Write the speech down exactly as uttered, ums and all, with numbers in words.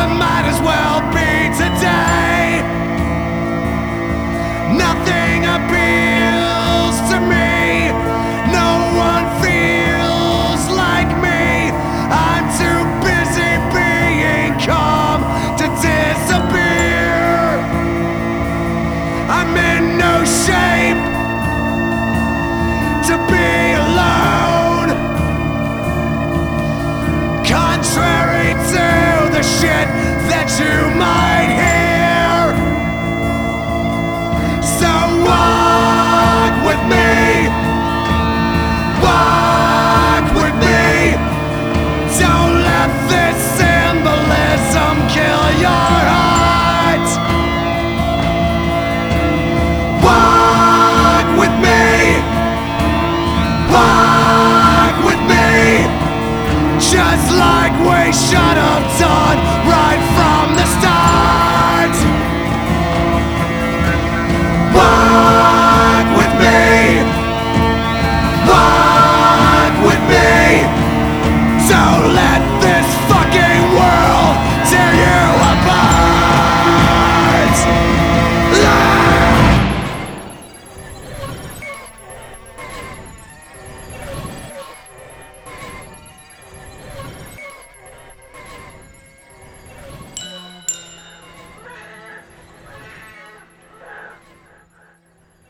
might as well be today. Nothing appeals to me. No one feels like me. I'm too busy being calm to disappear. I'm in no shape to be alone. Contrary to the shit that you might hear. So walk with me, walk with me. Don't let this symbolism kill your heart. Walk with me, walk with me. Just like we should have done